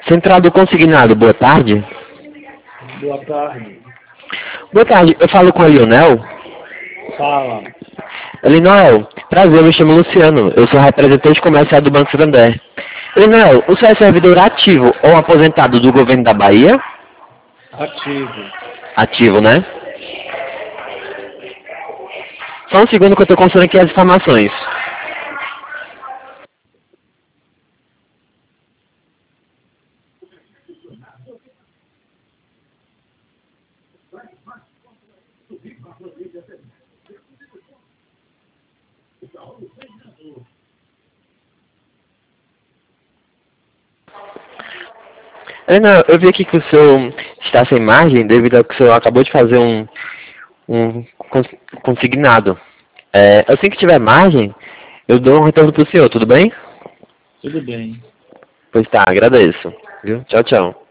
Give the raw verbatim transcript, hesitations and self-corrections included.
Central do Consignado, boa tarde. Boa tarde. Boa tarde, eu falo com a Lionel. Fala. Lionel, prazer, eu me chamo Luciano, eu sou representante comercial do Banco Santander. Lionel, o senhor é servidor ativo ou aposentado do governo da Bahia? Ativo. Ativo, né? Só um segundo que eu estou consultando aqui as informações. Lionel, eu vi aqui que o senhor está sem margem devido ao que o senhor acabou de fazer um, um cons- consignado. É, assim que tiver margem, eu dou um retorno para o senhor, tudo bem? Tudo bem. Pois tá, agradeço. Viu? Tchau, tchau.